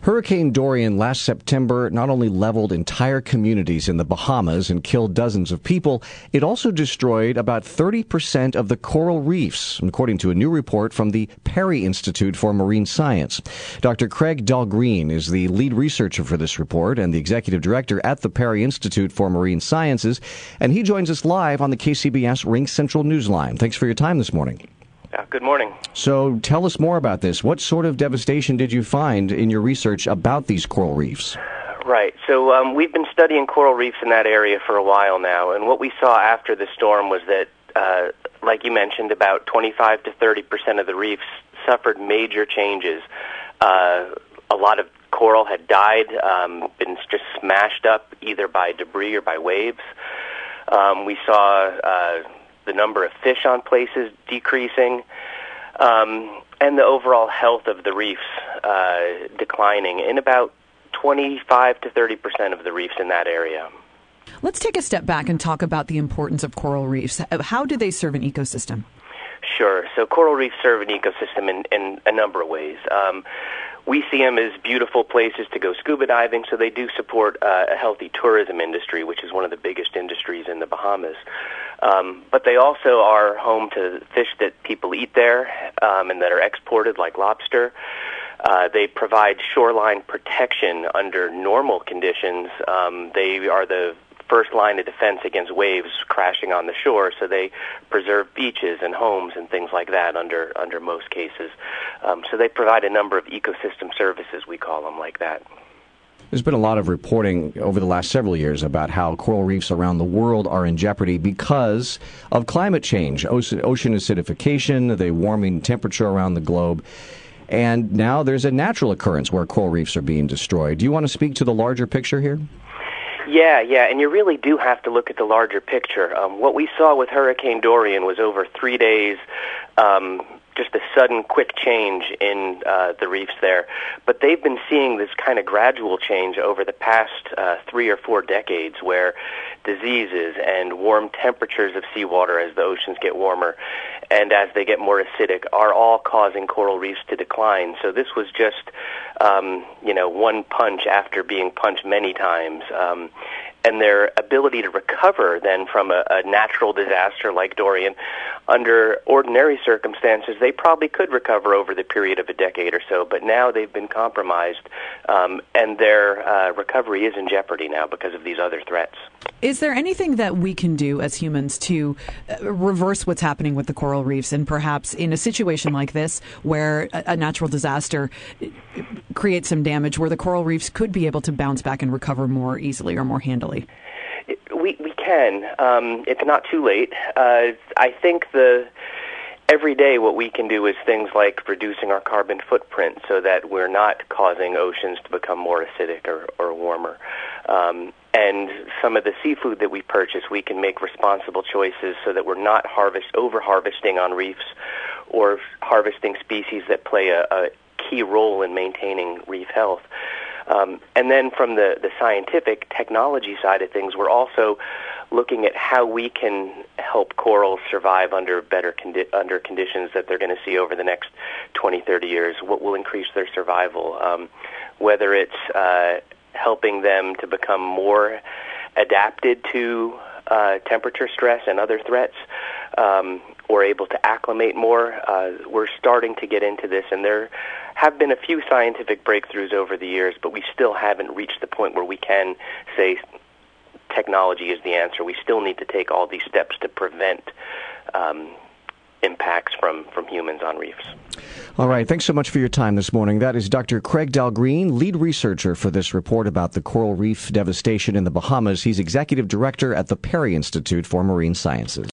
Hurricane Dorian last September not only leveled entire communities in the Bahamas and killed dozens of people, it also destroyed about 30% of the coral reefs, according to a new report from the Perry Institute for Marine Science. Dr. Craig Dahlgreen is the lead researcher for this report and the executive director at the Perry Institute for Marine Sciences, and he joins us live on the KCBS RingCentral Newsline. Thanks for your time this morning. Good morning. So tell us more about this. What sort of devastation did you find in your research about these coral reefs? Right. So we've been studying coral reefs in that area for a while now, and what we saw after the storm was that, like you mentioned, about 25 to 30% of the reefs suffered major changes. A lot of coral had died, been just smashed up either by debris or by waves. We saw the number of fish on places decreasing, and the overall health of the reefs declining in about 25 to 30% of the reefs in that area. Let's take a step back and talk about the importance of coral reefs. How do they serve an ecosystem? Sure. So coral reefs serve an ecosystem in a number of ways. We see them as beautiful places to go scuba diving, so they do support a healthy tourism industry, which is one of the biggest industries in the Bahamas. But they also are home to fish that people eat there and that are exported, like lobster. They provide shoreline protection under normal conditions. They are the first line of defense against waves crashing on the shore, so they preserve beaches and homes and things like that under most cases. So they provide a number of ecosystem services, we call them, like that. There's been a lot of reporting over the last several years about how coral reefs around the world are in jeopardy because of climate change, ocean acidification, the warming temperature around the globe. And now there's a natural occurrence where coral reefs are being destroyed. Do you want to speak to the larger picture here? Yeah, and you really do have to look at the larger picture. What we saw with Hurricane Dorian was over 3 days, just a sudden, quick change in the reefs there. But they've been seeing this kind of gradual change over the past 3 or 4 decades where diseases and warm temperatures of seawater as the oceans get warmer and as they get more acidic are all causing coral reefs to decline. So this was just, one punch after being punched many times. And their ability to recover then from a natural disaster like Dorian, under ordinary circumstances, they probably could recover over the period of a decade or so, but now they've been compromised, and their recovery is in jeopardy now because of these other threats. Is there anything that we can do as humans to reverse what's happening with the coral reefs, and perhaps in a situation like this where a natural disaster creates some damage, where the coral reefs could be able to bounce back and recover more easily or more handily? We can. It's not too late. I think every day what we can do is things like reducing our carbon footprint so that we're not causing oceans to become more acidic or warmer. And some of the seafood that we purchase, we can make responsible choices so that we're not over-harvesting on reefs or harvesting species that play a key role in maintaining reef health. And then from the scientific technology side of things, we're also looking at how we can help corals survive under under conditions that they're going to see over the next 20, 30 years, what will increase their survival, whether it's helping them to become more adapted to temperature stress and other threats, or able to acclimate more. We're starting to get into this, and there have been a few scientific breakthroughs over the years, but we still haven't reached the point where we can say technology is the answer. We still need to take all these steps to prevent impacts from humans on reefs. All right. Thanks so much for your time this morning. That is Dr. Craig Dahlgreen, lead researcher for this report about the coral reef devastation in the Bahamas. He's executive director at the Perry Institute for Marine Sciences.